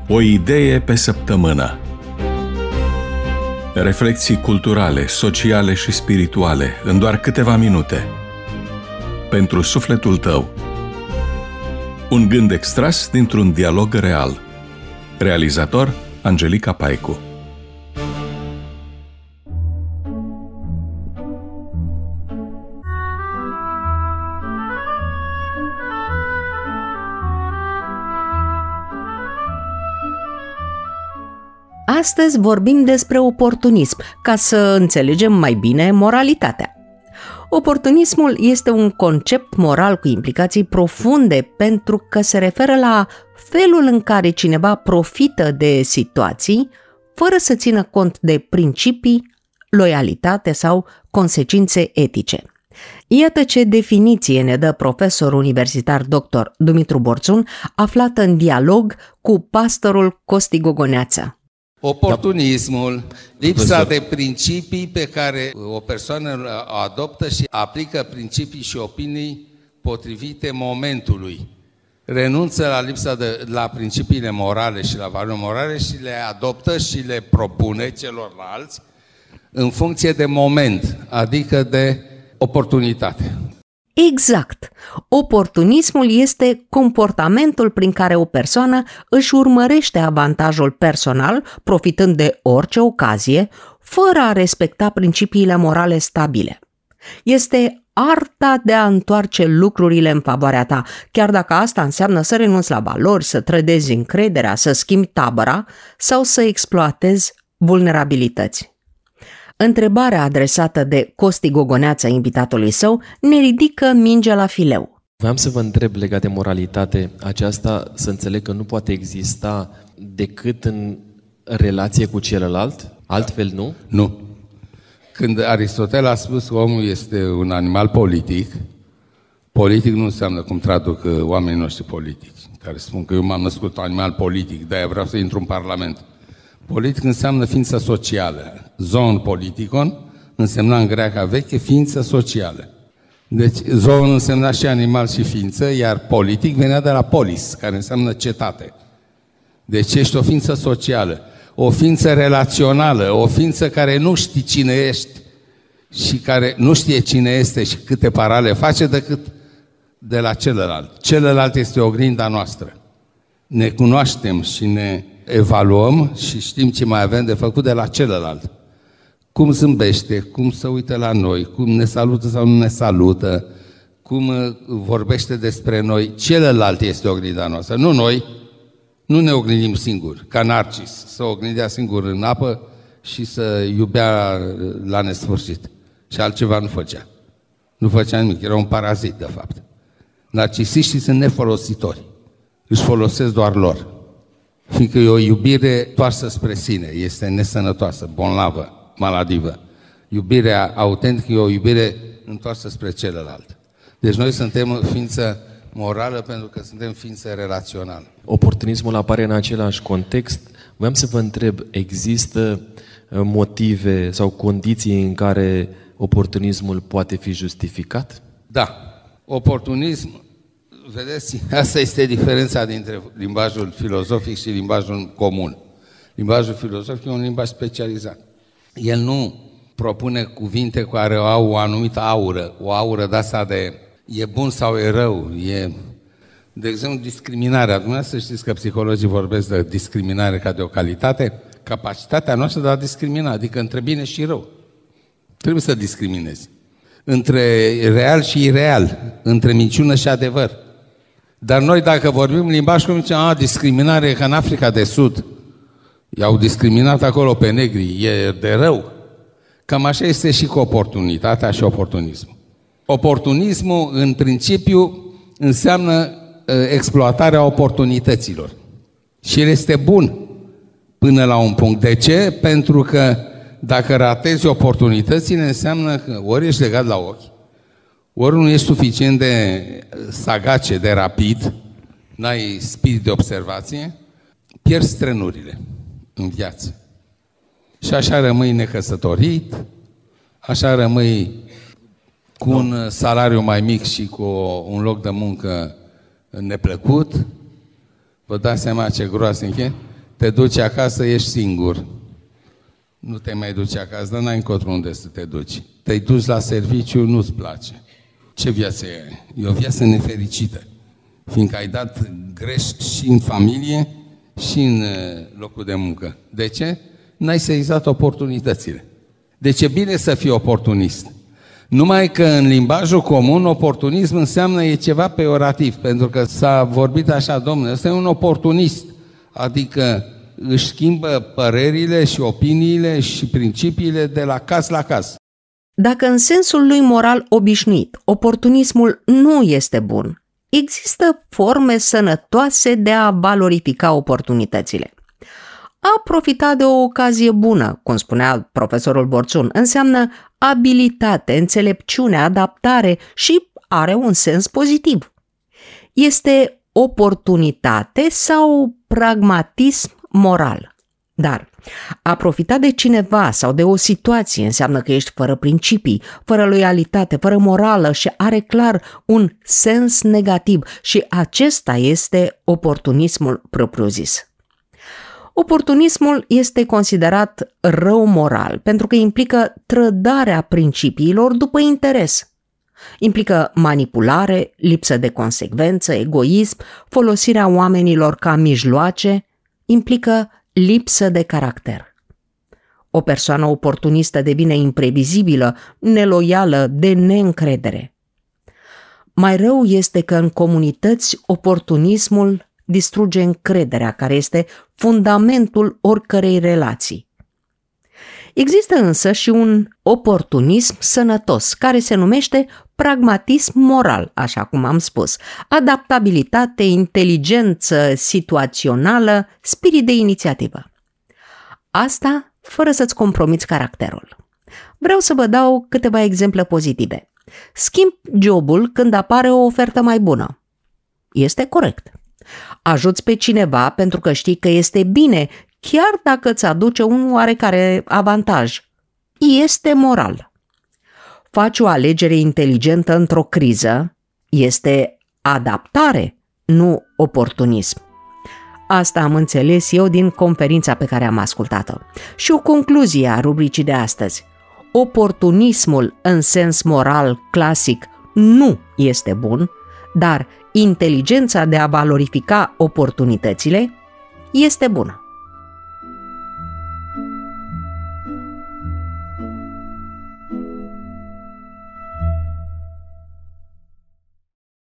O idee pe săptămână. Reflexii culturale, sociale și spirituale în doar câteva minute. Pentru sufletul tău. Un gând extras dintr-un dialog real. Realizator Angelica Paicu. Astăzi vorbim despre oportunism, ca să înțelegem mai bine moralitatea. Oportunismul este un concept moral cu implicații profunde pentru că se referă la felul în care cineva profită de situații fără să țină cont de principii, loialitate sau consecințe etice. Iată ce definiție ne dă profesor universitar dr. Dumitru Borțun, aflat în dialog cu pastorul Costi Gogoneață. Oportunismul, lipsa de principii pe care o persoană o adoptă și aplică principii și opinii potrivite momentului. Renunță la principiile morale și la valori morale și le adoptă și le propune celorlalți în funcție de moment, adică de oportunitate. Exact! Oportunismul este comportamentul prin care o persoană își urmărește avantajul personal, profitând de orice ocazie, fără a respecta principiile morale stabile. Este arta de a întoarce lucrurile în favoarea ta, chiar dacă asta înseamnă să renunți la valori, să trădezi încrederea, să schimbi tabăra sau să exploatezi vulnerabilități. Întrebarea adresată de Costi Gogoneață, invitatului său, ne ridică mingea la fileu. Vreau să vă întreb legat de moralitate. Aceasta să înțeleg că nu poate exista decât în relație cu celălalt? Altfel nu? Nu. Când Aristotel a spus că omul este un animal politic, politic nu înseamnă cum traduc oamenii noștri politici, care spun că eu m-am născut un animal politic, de-aia vreau să intru în Parlament. Politic înseamnă ființă socială. Zoon politikon însemna în greaca veche ființă socială. Deci zoon însemna și animal și ființă, iar politic venea de la polis, care înseamnă cetate. Deci ești o ființă socială, o ființă relațională, o ființă care nu știe cine ești și care nu știe cine este și câte parale face decât de la celălalt. Celălalt este oglinda noastră. Ne cunoaștem și ne evaluăm și știm ce mai avem de făcut de la celălalt. Cum zâmbește, cum se uită la noi, cum ne salută sau nu ne salută, cum vorbește despre noi. Celălalt este oglinda noastră, nu noi. Nu ne oglindim singuri, ca Narcis, să oglindea singur în apă și să iubea la nesfârșit. Și altceva nu făcea. Nu făcea nimic, era un parazit de fapt. Narcisiștii sunt nefolositori, își folosesc doar lor. Fiindcă e o iubire toarsă spre sine, este nesănătoasă, bolnavă, maladivă. Iubirea autentică e o iubire întoarsă spre celălalt. Deci noi suntem ființă morală pentru că suntem ființă relațională. Oportunismul apare în același context. Vreau să vă întreb, există motive sau condiții în care oportunismul poate fi justificat? Da. Oportunism, vedeți, asta este diferența dintre limbajul filozofic și limbajul comun. Limbajul filozofic e un limbaj specializat. El nu propune cuvinte care au o anumită aură, o aură de asta de e bun sau e rău, de exemplu, discriminarea. Dumneavoastră știți că psihologii vorbesc de discriminare ca de o calitate, capacitatea noastră de a discrimina, adică între bine și rău. Trebuie să discriminezi. Între real și ireal, între minciună și adevăr. Dar noi, dacă vorbim limbaj cum zicem, discriminare e ca în Africa de Sud. I-au discriminat acolo pe negri, e de rău. Cam așa este și cu oportunitatea și oportunismul. Oportunismul, în principiu, înseamnă exploatarea oportunităților. Și el este bun până la un punct. De ce? Pentru că dacă ratezi oportunitățile, înseamnă că ori ești legat la ochi, ori nu ești suficient de sagace, de rapid, n-ai spirit de observație, pierzi trenurile în viață. Și așa rămâi necăsătorit, așa rămâi cu un salariu mai mic și cu un loc de muncă neplăcut. Vă dați seama ce groaznic e? te duci acasă, ești singur. Nu te mai duci acasă, dar n-ai încotro unde să te duci. Te-ai dus la serviciu, nu-ți place. Ce viață e? E o viață nefericită. Fiindcă ai dat greș și în familie și în locul de muncă. De ce? N-ai sezat oportunitățile. Deci e bine să fii oportunist. Numai că în limbajul comun, oportunism înseamnă e ceva peorativ, pentru că s-a vorbit așa, domnule, ăsta e un oportunist, adică își schimbă părerile și opiniile și principiile de la caz la caz. Dacă în sensul lui moral obișnuit, oportunismul nu este bun, există forme sănătoase de a valorifica oportunitățile. A profita de o ocazie bună, cum spunea profesorul Borțun, înseamnă abilitate, înțelepciune, adaptare și are un sens pozitiv. Este oportunitate sau pragmatism moral. Dar a profita de cineva sau de o situație înseamnă că ești fără principii, fără loialitate, fără morală și are clar un sens negativ și acesta este oportunismul propriu-zis. Oportunismul este considerat rău moral pentru că implică trădarea principiilor după interes. Implică manipulare, lipsă de consecvență, egoism, folosirea oamenilor ca mijloace, implică lipsă de caracter. O persoană oportunistă devine imprevizibilă, neloială, de neîncredere. Mai rău este că în comunități oportunismul distruge încrederea, care este fundamentul oricărei relații. Există însă și un oportunism sănătos, care se numește pragmatism moral, așa cum am spus, adaptabilitate, inteligență situațională, spirit de inițiativă. Asta fără să-ți compromiți caracterul. Vreau să vă dau câteva exemple pozitive. Schimbi jobul când apare o ofertă mai bună. Este corect. Ajuți pe cineva pentru că știi că este bine, chiar dacă îți aduce un oarecare avantaj. Este moral. Faci o alegere inteligentă într-o criză, este adaptare, nu oportunism. Asta am înțeles eu din conferința pe care am ascultat-o. Și o concluzie a rubricii de astăzi. Oportunismul în sens moral clasic nu este bun, dar inteligența de a valorifica oportunitățile este bună.